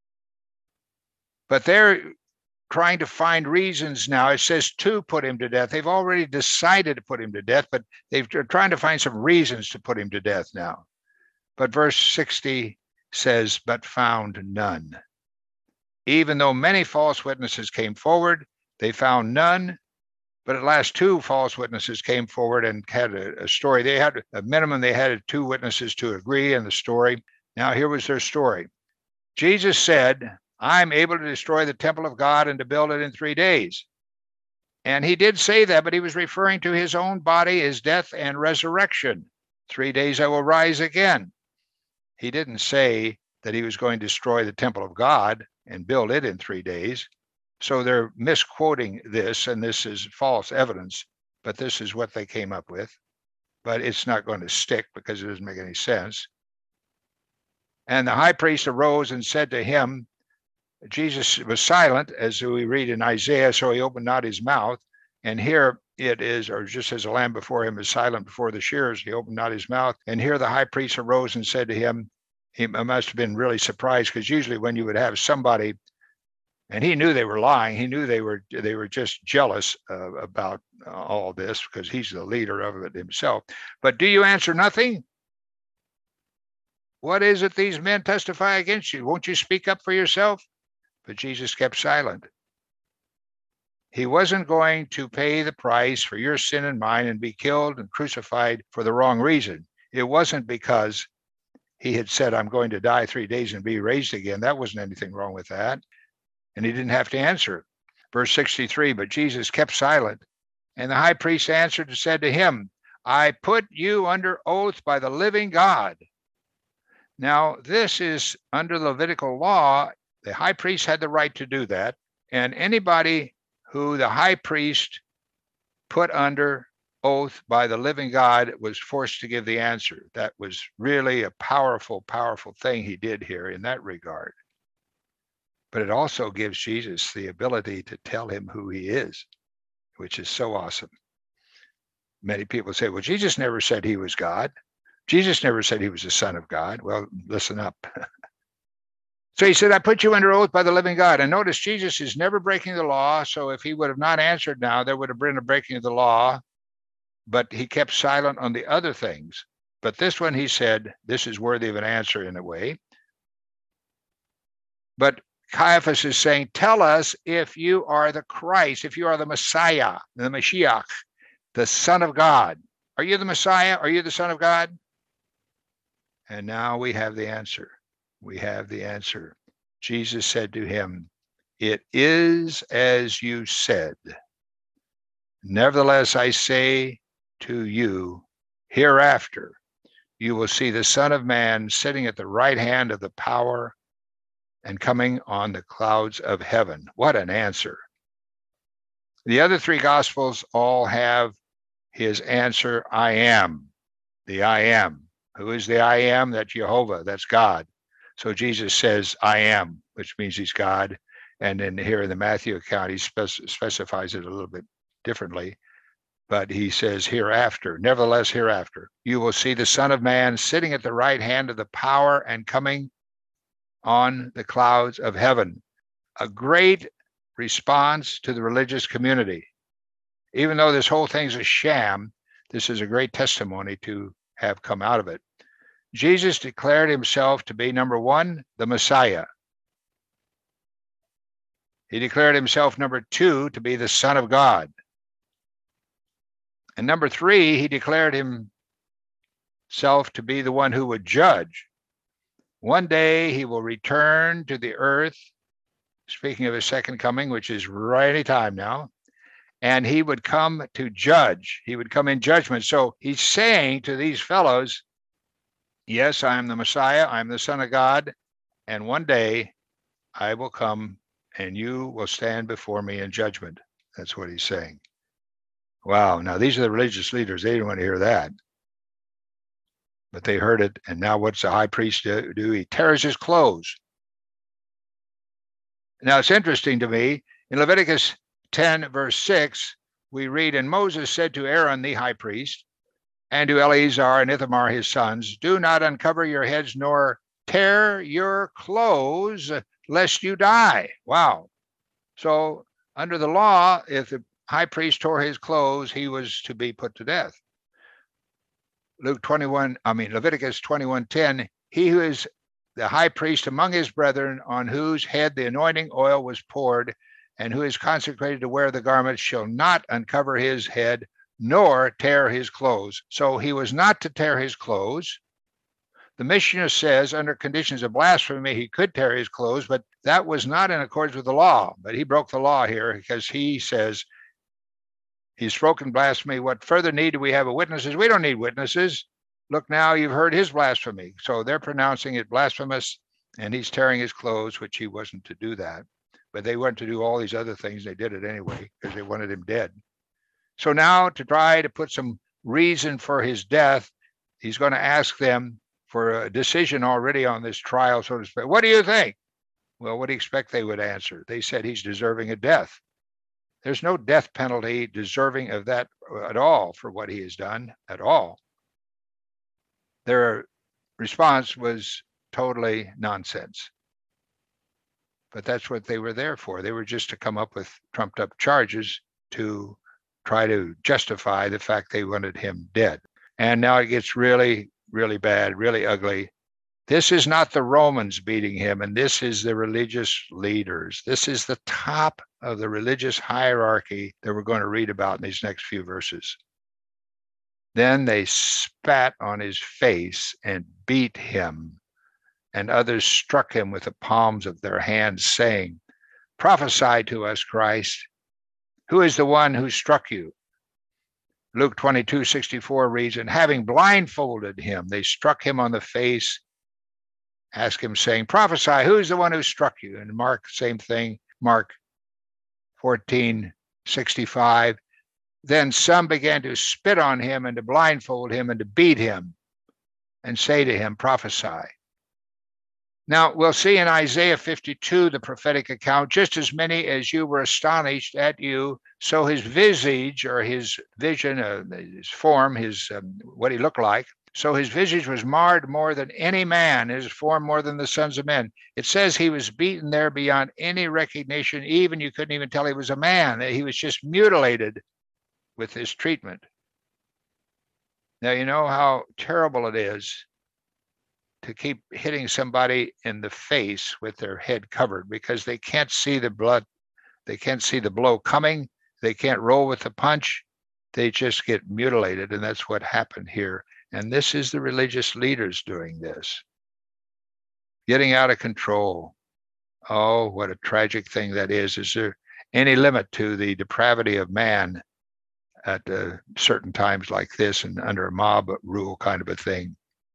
But they're trying to find reasons now. It says to put him to death. They've already decided to put him to death, but they're trying to find some reasons to put him to death now. But verse 60 says, but found none. Even though many false witnesses came forward, they found none. But at last, 2 false witnesses came forward and had a story. They had a minimum, they had 2 witnesses to agree in the story. Now, here was their story. Jesus said, I'm able to destroy the temple of God and to build it in 3 days. And he did say that, but he was referring to his own body, his death and resurrection. 3 days I will rise again. He didn't say that he was going to destroy the temple of God and build it in 3 days. So they're misquoting this, and this is false evidence, but this is what they came up with. But it's not going to stick because it doesn't make any sense. And the high priest arose and said to him, Jesus was silent, as we read in Isaiah, so he opened not his mouth. And here it is, or just as a lamb before him is silent before the shearers, he opened not his mouth. And here the high priest arose and said to him, he must have been really surprised, because usually when you would have somebody, and he knew they were lying, he knew they were just jealous about all this, because he's the leader of it himself. But do you answer nothing? What is it these men testify against you? Won't you speak up for yourself? But Jesus kept silent. He wasn't going to pay the price for your sin and mine and be killed and crucified for the wrong reason. It wasn't because he had said, I'm going to die 3 days and be raised again. That wasn't anything wrong with that. And he didn't have to answer. Verse 63, but Jesus kept silent. And the high priest answered and said to him, I put you under oath by the living God. Now, this is under Levitical law. The high priest had the right to do that. And anybody who the high priest put under oath by the living God was forced to give the answer. That was really a powerful, powerful thing he did here in that regard. But it also gives Jesus the ability to tell him who he is, which is so awesome. Many people say, well, Jesus never said he was God. Jesus never said he was the Son of God. Well, listen up. So he said, I put you under oath by the living God. And notice Jesus is never breaking the law. So if he would have not answered now, there would have been a breaking of the law. But he kept silent on the other things. But this one, he said, this is worthy of an answer in a way. But Caiaphas is saying, tell us if you are the Christ, if you are the Messiah, the Mashiach, the Son of God. Are you the Messiah? Are you the Son of God? And now we have the answer. We have the answer. Jesus said to him, it is as you said. Nevertheless, I say to you, hereafter you will see the Son of Man sitting at the right hand of the power and coming on the clouds of heaven. What an answer. The other three Gospels all have his answer, I am, the I am. Who is the I am? That's Jehovah, that's God. So Jesus says, I am, which means he's God. And then here in the Matthew account, he specifies it a little bit differently. But he says, hereafter, nevertheless, hereafter, you will see the Son of Man sitting at the right hand of the power and coming on the clouds of heaven. A great response to the religious community. Even though this whole thing's a sham, this is a great testimony to have come out of it. Jesus declared himself to be, number one, the Messiah. He declared himself, number two, to be the Son of God. And number three, he declared himself to be the one who would judge. One day he will return to the earth, speaking of his second coming, which is right any time now, and he would come to judge. He would come in judgment. So he's saying to these fellows, yes, I am the Messiah, I am the Son of God, and one day I will come and you will stand before me in judgment. That's what he's saying. Wow, now these are the religious leaders. They didn't want to hear that. But they heard it, and now what's the high priest do? He tears his clothes. Now it's interesting to me, in Leviticus 10, verse 6, we read, and Moses said to Aaron, the high priest, and to Eleazar and Ithamar his sons, do not uncover your heads nor tear your clothes, lest you die. Wow. So under the law, if the high priest tore his clothes, he was to be put to death. Leviticus 21:10, he who is the high priest among his brethren, on whose head the anointing oil was poured, and who is consecrated to wear the garment, shall not uncover his head, nor tear his clothes. So he was not to tear his clothes. The Mishnah says under conditions of blasphemy, he could tear his clothes, but that was not in accordance with the law. But he broke the law here because he says, he's spoken blasphemy. What further need do we have of witnesses? We don't need witnesses. look now, you've heard his blasphemy. So they're pronouncing it blasphemous, and he's tearing his clothes, which he wasn't to do that. But they went to do all these other things. They did it anyway because they wanted him dead. So now, to try to put some reason for his death, he's going to ask them for a decision already on this trial, so to speak. What do you think? Well, what do you expect they would answer? They said he's deserving of death. There's no death penalty deserving of that at all for what he has done at all. Their response was totally nonsense. But that's what they were there for. They were just to come up with trumped up charges to try to justify the fact they wanted him dead. And now it gets really, really bad, really ugly. This is not the Romans beating him, and this is the religious leaders. This is the top of the religious hierarchy that we're going to read about in these next few verses. Then they spat on his face and beat him, and others struck him with the palms of their hands, saying, "Prophesy to us, Christ. Who is the one who struck you?" Luke 22:64 reads, "And having blindfolded him, they struck him on the face, asked him, saying, Prophesy, who is the one who struck you?" And Mark, same thing, Mark 14:65. Then some began to spit on him and to blindfold him and to beat him and say to him, "Prophesy." Now, we'll see in Isaiah 52, the prophetic account, just as many as you were astonished at you, so his visage, or his vision, his form, his what he looked like, so his visage was marred more than any man, his form more than the sons of men. It says he was beaten there beyond any recognition. Even you couldn't even tell he was a man. He was just mutilated with this treatment. Now, you know how terrible it is to keep hitting somebody in the face with their head covered, because they can't see the blood. They can't see the blow coming. They can't roll with the punch. They just get mutilated. And that's what happened here. And this is the religious leaders doing this, getting out of control. Oh, what a tragic thing that is. Is there any limit to the depravity of man at certain times like this and under a mob rule kind of a thing?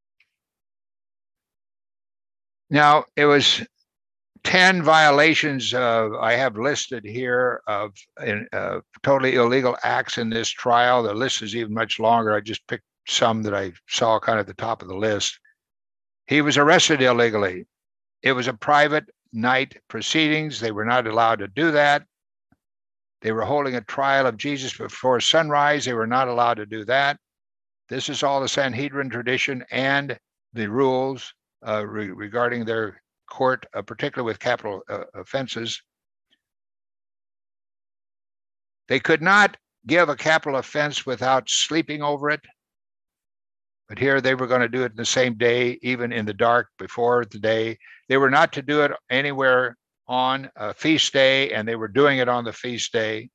Now, it was 10 violations I have listed here of totally illegal acts in this trial. The list is even much longer. I just picked some that I saw kind of at the top of the list. He was arrested illegally. It was a private night proceedings. They were not allowed to do that. They were holding a trial of Jesus before sunrise. They were not allowed to do that. This is all the Sanhedrin tradition and the rules regarding their court, particularly with capital offenses. They could not give a capital offense without sleeping over it. But here they were going to do it in the same day, even in the dark before the day. They were not to do it anywhere on a feast day, and they were doing it on the feast day.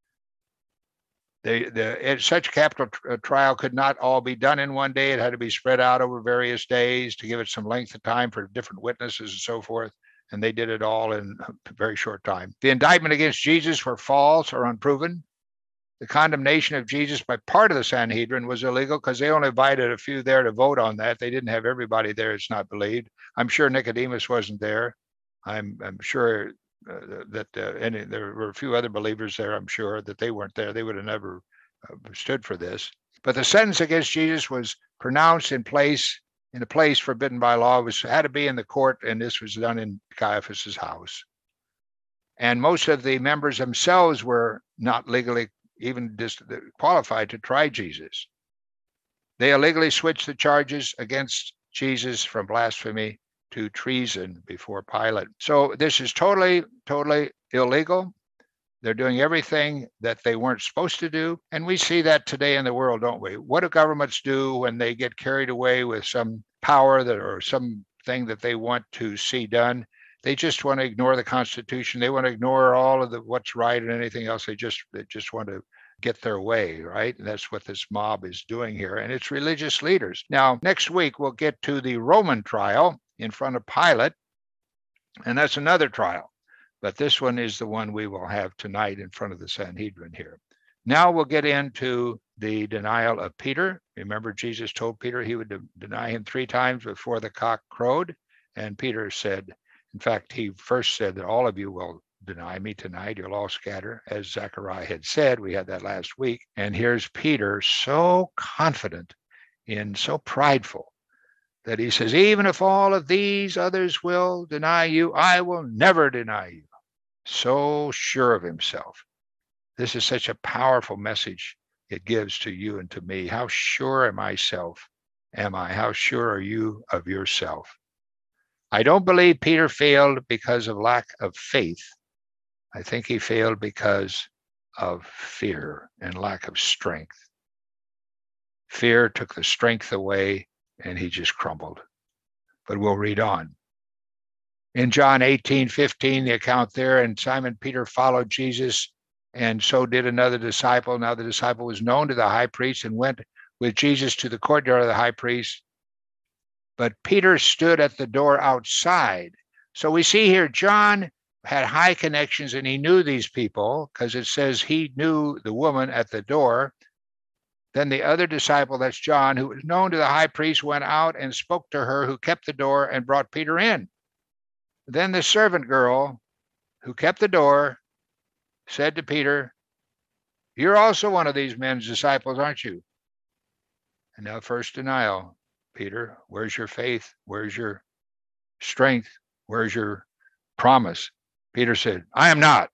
Such capital trial could not all be done in one day. It had to be spread out over various days to give it some length of time for different witnesses and so forth. And they did it all in a very short time. The indictment against Jesus were false or unproven. The condemnation of Jesus by part of the Sanhedrin was illegal because they only invited a few there to vote on that. They didn't have everybody there. It's not believed. I'm sure Nicodemus wasn't there. I'm sure that there were a few other believers there. I'm sure that they weren't there. They would have never stood for this. But the sentence against Jesus was pronounced in a place forbidden by law. Had to be in the court, and this was done in Caiaphas's house. And most of the members themselves were not legally even qualified to try Jesus. They illegally switched the charges against Jesus from blasphemy to treason before Pilate. So this is totally, totally illegal. They're doing everything that they weren't supposed to do. And we see that today in the world, don't we? What do governments do when they get carried away with some power or something that they want to see done? They just want to ignore the Constitution. They want to ignore all of what's right and anything else. They just want to get their way, right? And that's what this mob is doing here. And it's religious leaders. Now, next week, we'll get to the Roman trial in front of Pilate. And that's another trial. But this one is the one we will have tonight in front of the Sanhedrin here. Now we'll get into the denial of Peter. Remember, Jesus told Peter he would deny him 3 times before the cock crowed. And Peter said, in fact, he first said that all of you will deny me tonight. You'll all scatter, as Zechariah had said. We had that last week. And here's Peter so confident and so prideful that he says, even if all of these others will deny you, I will never deny you. So sure of himself. This is such a powerful message it gives to you and to me. How sure am I? How sure are you of yourself? I don't believe Peter failed because of lack of faith. I think he failed because of fear and lack of strength. Fear took the strength away and he just crumbled. But we'll read on. In John 18:15, the account there, and Simon Peter followed Jesus, and so did another disciple. Now the disciple was known to the high priest and went with Jesus to the courtyard of the high priest. But Peter stood at the door outside. So we see here John had high connections and he knew these people because it says he knew the woman at the door. Then the other disciple, that's John, who was known to the high priest, went out and spoke to her who kept the door and brought Peter in. Then the servant girl who kept the door said to Peter, you're also one of these men's disciples, aren't you? And now first denial. Peter, where's your faith? Where's your strength? Where's your promise? Peter said, I am not.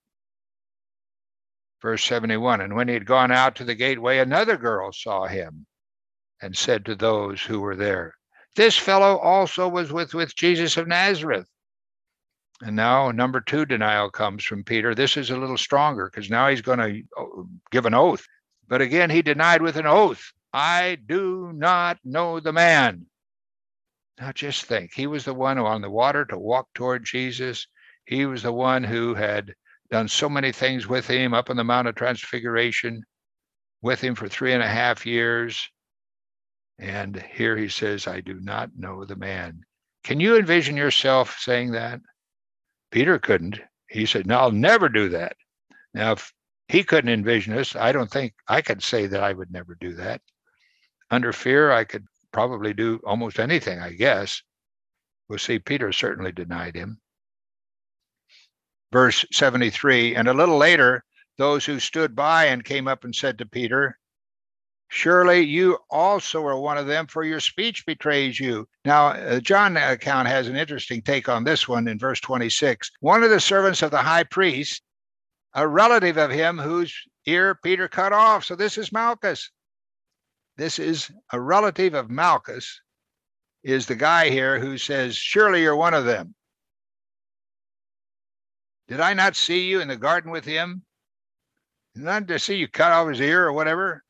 Verse 71, and when he had gone out to the gateway, another girl saw him and said to those who were there, this fellow also was with Jesus of Nazareth. And now number 2 denial comes from Peter. This is a little stronger because now he's going to give an oath. But again, he denied with an oath. I do not know the man. Now just think, he was the one who on the water to walk toward Jesus. He was the one who had done so many things with him up on the Mount of Transfiguration, with him for 3.5 years. And here he says, I do not know the man. Can you envision yourself saying that? Peter couldn't. He said, no, I'll never do that. Now, if he couldn't envision this, I don't think I could say that I would never do that. Under fear, I could probably do almost anything, I guess. We'll see, Peter certainly denied him. Verse 73, and a little later, those who stood by and came up and said to Peter, surely you also are one of them, for your speech betrays you. Now, John account has an interesting take on this one in verse 26. One of the servants of the high priest, a relative of him whose ear Peter cut off. So this is Malchus. This is a relative of Malchus, is the guy here who says, surely you're one of them. Did I not see you in the garden with him? Not to see you cut off his ear or whatever.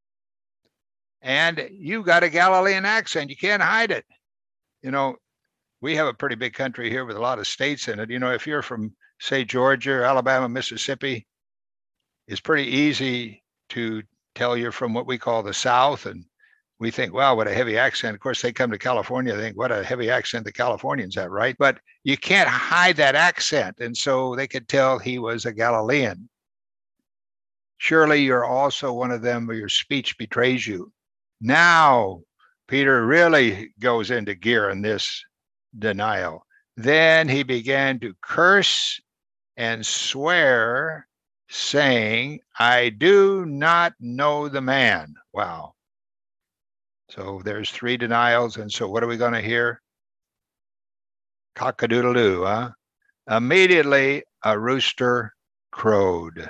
And you got a Galilean accent. You can't hide it. You know, we have a pretty big country here with a lot of states in it. You know, if you're from, say, Georgia, Alabama, Mississippi, it's pretty easy to tell you're from what we call the South. And we think, wow, what a heavy accent. Of course, they come to California, they think, what a heavy accent the Californians have, right? But you can't hide that accent. And so they could tell he was a Galilean. Surely you're also one of them, or your speech betrays you. Now, Peter really goes into gear in this denial. Then he began to curse and swear, saying, I do not know the man. Wow. So there's 3 denials. And so what are we going to hear? Cock-a-doodle-doo, huh? Immediately a rooster crowed.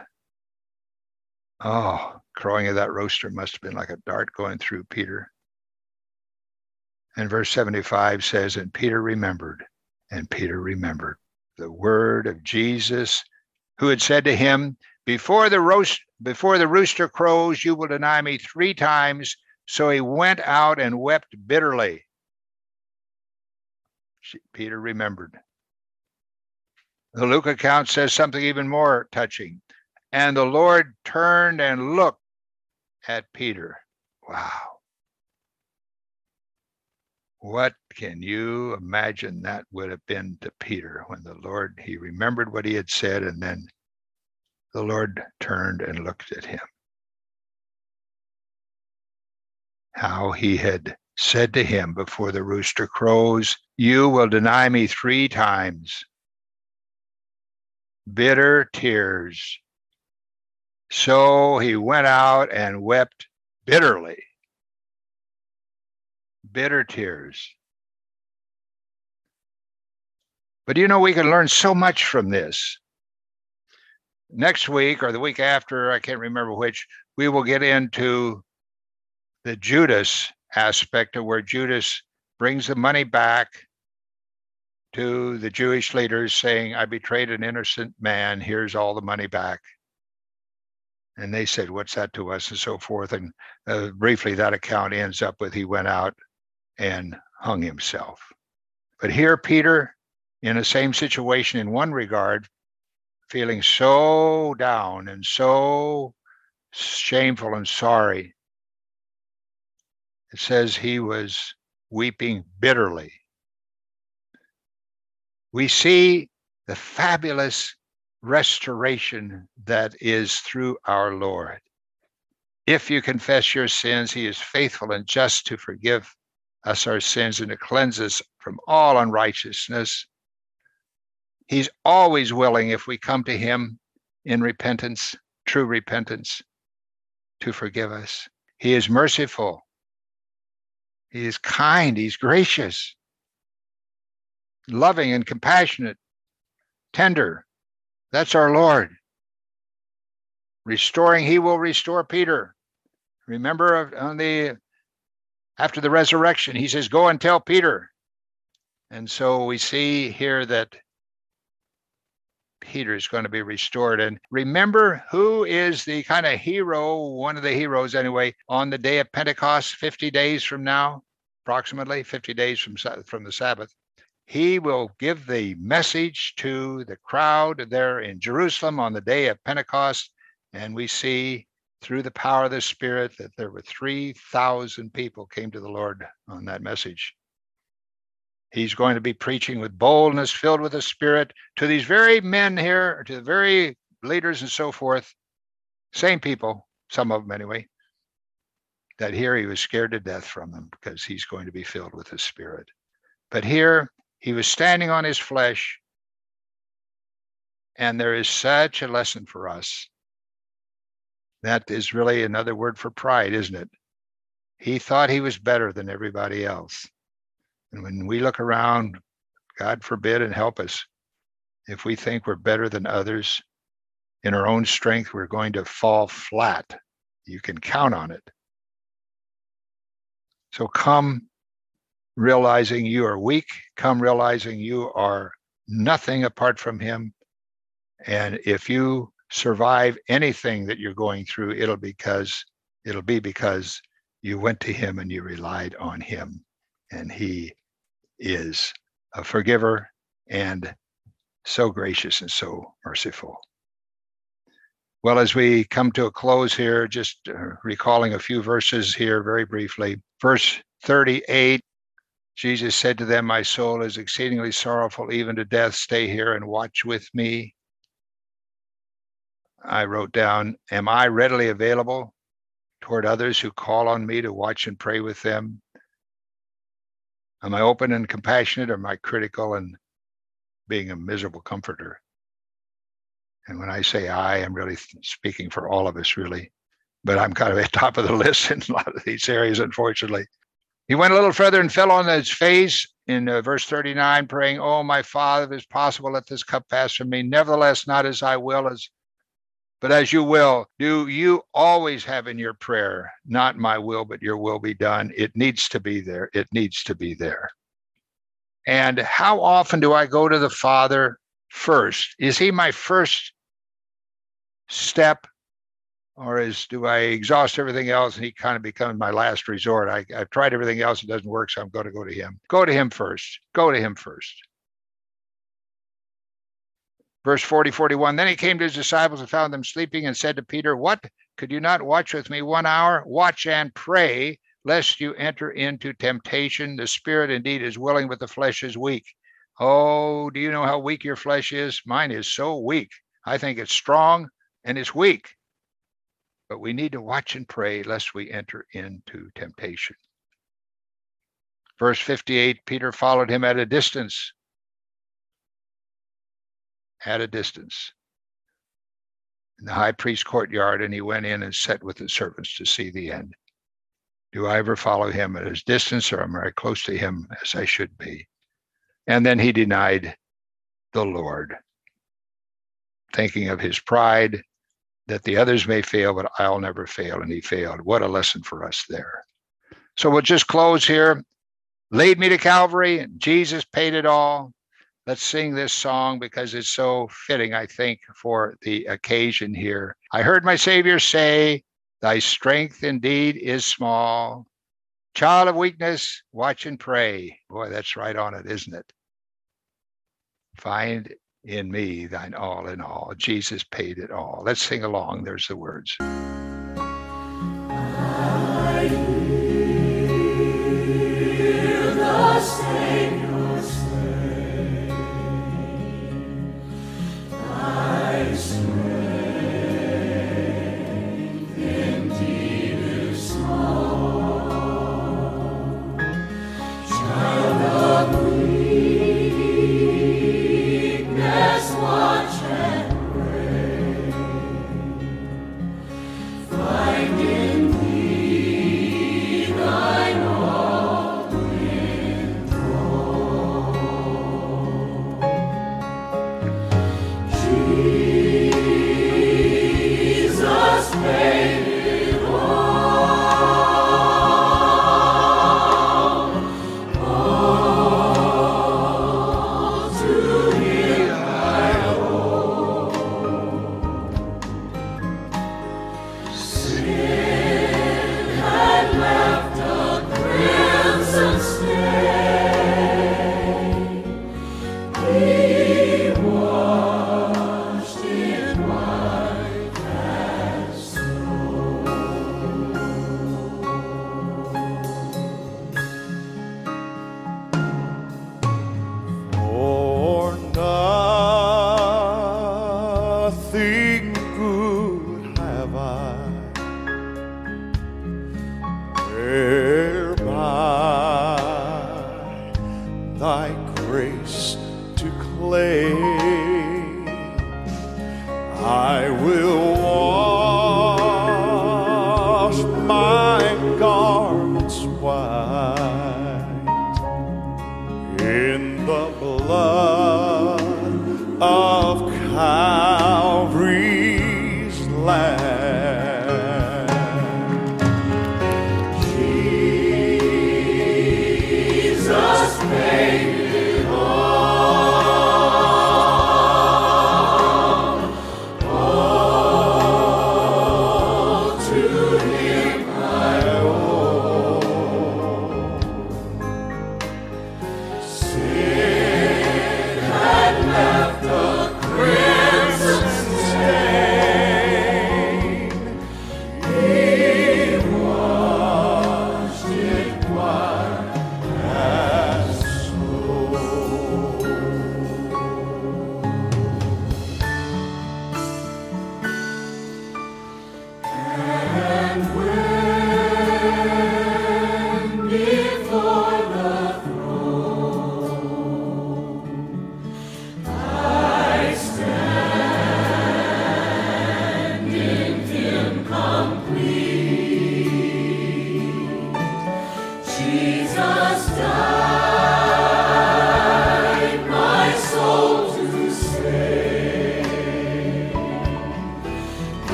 Oh, crowing of that rooster must have been like a dart going through Peter. And verse 75 says, and Peter remembered the word of Jesus, who had said to him, before the rooster crows, you will deny me 3 times. So he went out and wept bitterly. Peter remembered. The Luke account says something even more touching. And the Lord turned and looked at Peter. Wow. What can you imagine that would have been to Peter when the Lord, he remembered what he had said, and then the Lord turned and looked at him. how he had said to him before the rooster crows, "You will deny me 3 times." Bitter tears. So he went out and wept bitterly. Bitter tears. But we can learn so much from this. Next week or the week after, I can't remember which, we will get into the Judas aspect of where Judas brings the money back to the Jewish leaders saying, "I betrayed an innocent man. Here's all the money back." And they said, "What's that to us?" and so forth. And briefly, that account ends up with he went out and hung himself. But here, Peter, in the same situation in one regard, feeling so down and so shameful and sorry, it says he was weeping bitterly. We see the fabulous restoration that is through our Lord. If you confess your sins, he is faithful and just to forgive us our sins and to cleanse us from all unrighteousness. He's always willing, if we come to him in repentance, true repentance, to forgive us. He is merciful. He is kind. He's gracious, loving and compassionate, tender. That's our Lord. Restoring, he will restore Peter. Remember after the resurrection, he says, "Go and tell Peter." And so we see here that Peter is going to be restored. And remember who is the kind of hero, one of the heroes anyway, on the day of Pentecost, 50 days from now, approximately 50 days from the Sabbath. He will give the message to the crowd there in Jerusalem on the day of Pentecost. And we see through the power of the Spirit that there were 3,000 people came to the Lord on that message. He's going to be preaching with boldness, filled with the Spirit, to these very men here, to the very leaders and so forth. Same people, some of them anyway, that here he was scared to death from them because he's going to be filled with the Spirit. But here he was standing on his flesh, and there is such a lesson for us. That is really another word for pride, isn't it? He thought he was better than everybody else. And when we look around, God forbid and help us, if we think we're better than others in our own strength, we're going to fall flat. You can count on it. So come realizing you are weak, come realizing you are nothing apart from him. And if you survive anything that you're going through, it'll be because you went to him and you relied on him. And he is a forgiver and so gracious and so merciful. Well, as we come to a close here, just recalling a few verses here very briefly. Verse 38, Jesus said to them, "My soul is exceedingly sorrowful, even to death. Stay here and watch with me." I wrote down, "Am I readily available toward others who call on me to watch and pray with them? Am I open and compassionate, or am I critical and being a miserable comforter?" And when I say I'm really speaking for all of us, really. But I'm kind of at the top of the list in a lot of these areas, unfortunately. He went a little further and fell on his face in verse 39, praying, "Oh, my Father, if it's possible, let this cup pass from me. Nevertheless, not as I will, but as you will." Do you always have in your prayer, "Not my will, but your will be done"? It needs to be there. It needs to be there. And how often do I go to the Father first? Is he my first step, or do I exhaust everything else and he kind of becomes my last resort? I've tried everything else, it doesn't work, so I'm going to go to him. Go to him first. Go to him first. Verse 40, 41, then he came to his disciples and found them sleeping and said to Peter, "What? Could you not watch with me 1 hour? Watch and pray, lest you enter into temptation. The spirit indeed is willing, but the flesh is weak." Oh, do you know how weak your flesh is? Mine is so weak. I think it's strong and it's weak. but we need to watch and pray lest we enter into temptation. Verse 58, Peter followed him at a distance. At a distance. In the high priest's courtyard, and he went in and sat with the servants to see the end. Do I ever follow him at his distance, or am I close to him as I should be? And then he denied the Lord, thinking of his pride, that the others may fail, but I'll never fail. And he failed. What a lesson for us there. So we'll just close here. Lead me to Calvary, and Jesus paid it all. Let's sing this song because it's so fitting, I think, for the occasion here. I heard my Savior say, thy strength indeed is small. Child of weakness, watch and pray. Boy, that's right on it, isn't it? Find in me thine all in all. Jesus paid it all. Let's sing along. There's the words. I hear the Savior say, thy strength indeed is small. Child of weakness, watch and pray. Find in thee thine all in all. Jesus paid it all. All to him I owe. Sin had left a crimson stain. He washed it white as snow. For nothing good have I, whereby thy grace to claim. I will wash my garments white in the blood of Calvary's Lamb. Jesus paid it all. All to him I owe. Sin had left a crimson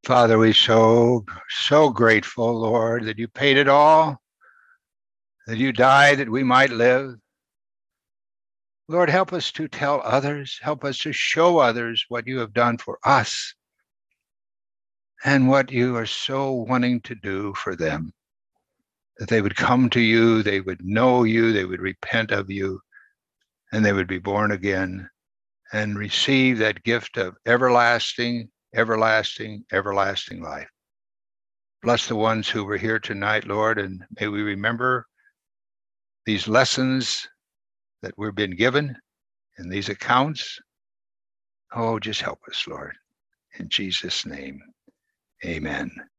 Father, we so grateful, Lord, that you paid it all, that you died that we might live. Lord, help us to tell others, help us to show others what you have done for us and what you are so wanting to do for them, that they would come to you, they would know you, they would repent of you, and they would be born again and receive that gift of everlasting, everlasting, everlasting life. Bless the ones who were here tonight, Lord, and may we remember these lessons that we've been given in these accounts. Oh, just help us, Lord. In Jesus' name, amen.